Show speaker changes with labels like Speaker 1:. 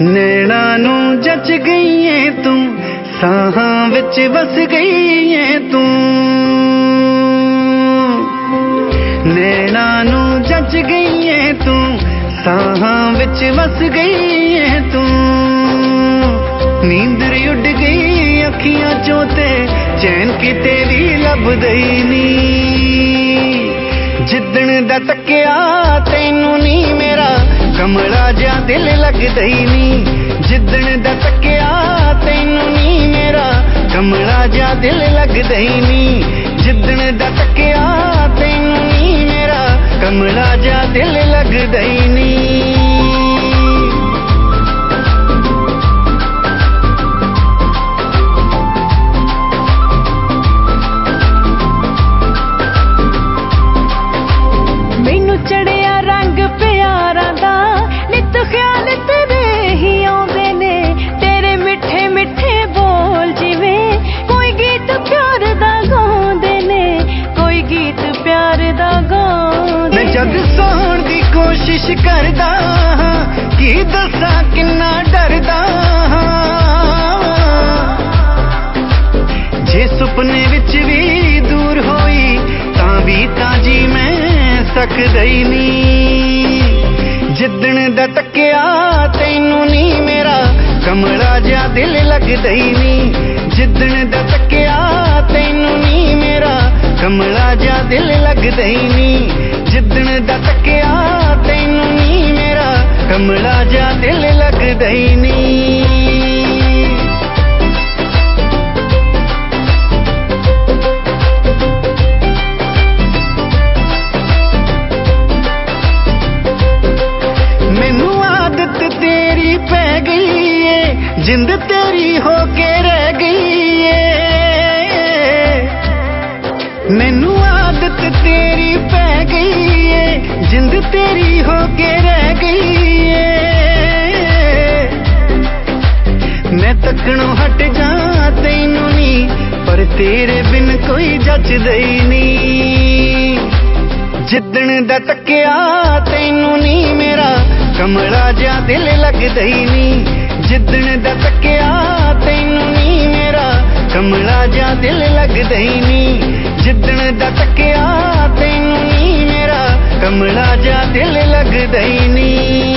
Speaker 1: नैना नू जच गई है तू, साहां विच वस गई है तू। नैना नू जच गई है तू, साहां विच वस गई है तू। नींदर उड़ गई अखियां चों ते चैन किते भी लभदा ही नी। जिदण दा तकिया तैनू नी मेरा कमला जा दिल लगदा ही नी। जिदण दा तकिया तैनू नी मेरा कमला जा दिल लगदा ही नी। जिदण दा तकिया तैनू नी मेरा कमला जा दिल लगदा ही नी।
Speaker 2: मैनू चढ़िया रंग प्यारा दा, नित ख्याल तेरे ही आउंदे ने। तेरे मिठे मिठे बोल जिवें कोई गीत प्यार दा गाउंदे ने, कोई गीत प्यार दा गाउंदे।
Speaker 1: मैं जद सौण दी कोशिश करदा हां, की दसां किन्ना डरदा हां। जे सुपने विच भी दूर होई तां भी तां जी मैं सकदा ही नी। जिदण दा तकिया तैनू नी मेरा कमला जा दिल लगदा ही नी। जिदण दा तकिया तैनू नी मेरा कमला जा दिल लगदा ही नी। जिदण दा तकिया तैनू नी मेरा कमला जा दिल लगदा ही नी। जिंद तेरी होके रह गई है। मैनू आदत तेरी पै गई है, जिंद तेरी होके रह गई है। मैं तकनों हट जा तैनू नी, पर तेरे बिन कोई जचदा ही नी। जिदण दा तकिया तैनू नी मेरा कमला जा दिल लगदा ही नी। जिदण दा तकिया तैनू नी मेरा कमला जा दिल लगदा ही नी। जिदण दा तकिया तैनू नी मेरा कमला जा दिल लगदा ही नी।